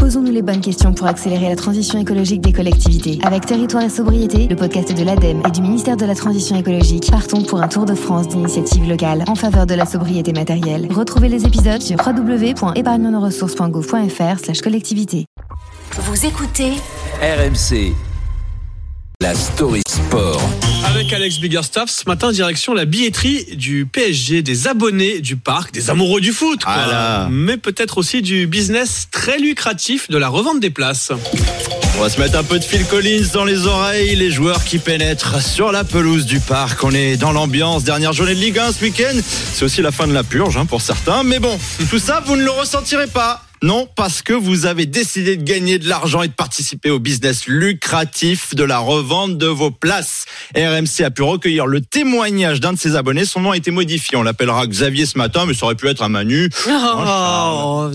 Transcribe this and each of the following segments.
Posons-nous les bonnes questions pour accélérer la transition écologique des collectivités. Avec Territoire et Sobriété, le podcast de l'ADEME et du ministère de la Transition écologique, partons pour un tour de France d'initiatives locales en faveur de la sobriété matérielle. Retrouvez les épisodes sur www.épargnenoressources.gouv.fr/collectivité. Vous écoutez RMC, la story sport. Avec Alex Biggerstaff, ce matin, direction la billetterie du PSG, des abonnés du parc, des amoureux du foot, quoi. Ah Mais peut-être aussi du business très lucratif de la revente des places. On va se mettre un peu de Phil Collins dans les oreilles, les joueurs qui pénètrent sur la pelouse du parc. On est dans l'ambiance, dernière journée de Ligue 1 ce week-end. C'est aussi la fin de la purge pour certains, mais bon, tout ça vous ne le ressentirez pas. Non, parce que vous avez décidé de gagner de l'argent et de participer au business lucratif de la revente de vos places. RMC a pu recueillir le témoignage d'un de ses abonnés. Son nom a été modifié. On l'appellera Xavier ce matin, mais ça aurait pu être un Manu. Non,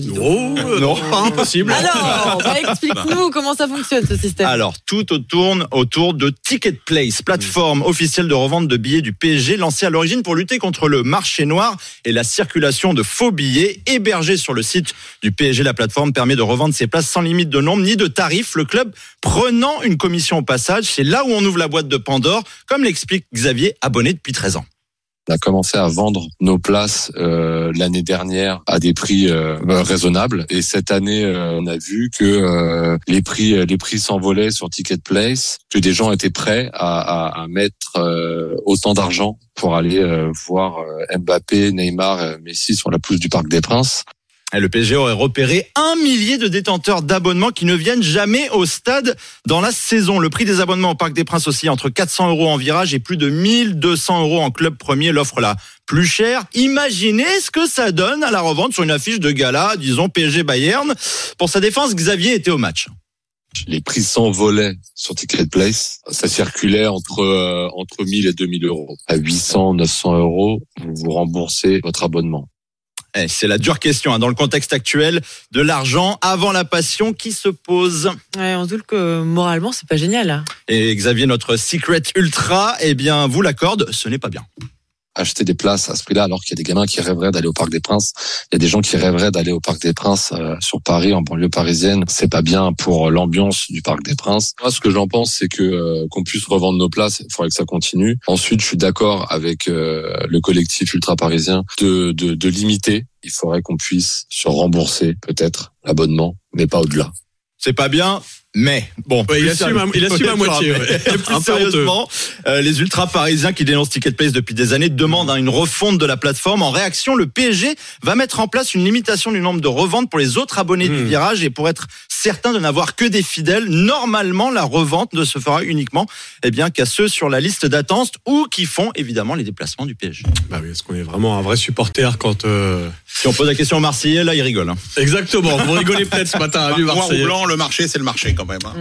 pas impossible. Alors, explique-nous comment ça fonctionne ce système. Alors, tout tourne autour de Ticket Place, plateforme officielle de revente de billets du PSG, lancée à l'origine pour lutter contre le marché noir et la circulation de faux billets. Hébergés sur le site du PSG, la plateforme permet de revendre ses places sans limite de nombre ni de tarif, le club prenant une commission au passage. C'est là où on ouvre la boîte de Pandore, comme l'explique Xavier, abonné depuis 13 ans. On a commencé à vendre nos places l'année dernière à des prix raisonnables, et cette année on a vu que les prix s'envolaient sur Ticket Place, que des gens étaient prêts à mettre autant d'argent pour aller voir Mbappé, Neymar, Messi sur la pelouse du Parc des Princes. Le PSG aurait repéré 1 millier de détenteurs d'abonnements qui ne viennent jamais au stade dans la saison. Le prix des abonnements au Parc des Princes aussi entre 400 € en virage et plus de 1200 € en club premier, l'offre la plus chère. Imaginez ce que ça donne à la revente sur une affiche de gala, disons PSG Bayern. Pour sa défense, Xavier était au match. Les prix s'envolaient sur Ticket Place. Ça circulait entre 1000 et 2000 €. À 800, 900 €, vous remboursez votre abonnement. C'est la dure question dans le contexte actuel de l'argent avant la passion qui se pose. Ouais, on se doute que moralement c'est pas génial là. Et Xavier, notre secret ultra, vous l'accorde, ce n'est pas bien. Acheter des places à ce prix-là alors qu'il y a des gamins qui rêveraient d'aller au Parc des Princes. Il y a des gens qui rêveraient d'aller au Parc des Princes sur Paris, en banlieue parisienne. C'est pas bien pour l'ambiance du Parc des Princes. Moi, ce que j'en pense, c'est que qu'on puisse revendre nos places, il faudrait que ça continue. Ensuite, je suis d'accord avec le collectif ultra parisien de limiter. Il faudrait qu'on puisse se rembourser peut-être l'abonnement, mais pas au-delà. C'est pas bien. Mais bon, il assume à moitié. Plus sérieusement, les ultra parisiens qui dénoncent Ticket Place depuis des années demandent une refonte de la plateforme. En réaction, le PSG va mettre en place une limitation du nombre de reventes pour les autres abonnés du virage, et pour être certain de n'avoir que des fidèles, normalement la revente ne se fera uniquement qu'à ceux sur la liste d'attente ou qui font évidemment les déplacements du PSG. Bah oui, est-ce qu'on est vraiment un vrai supporter quand si on pose la question aux Marseillais, là ils rigolent. Exactement, vous rigolez peut-être ce matin, Noir ou blanc, le marché c'est le marché quand même.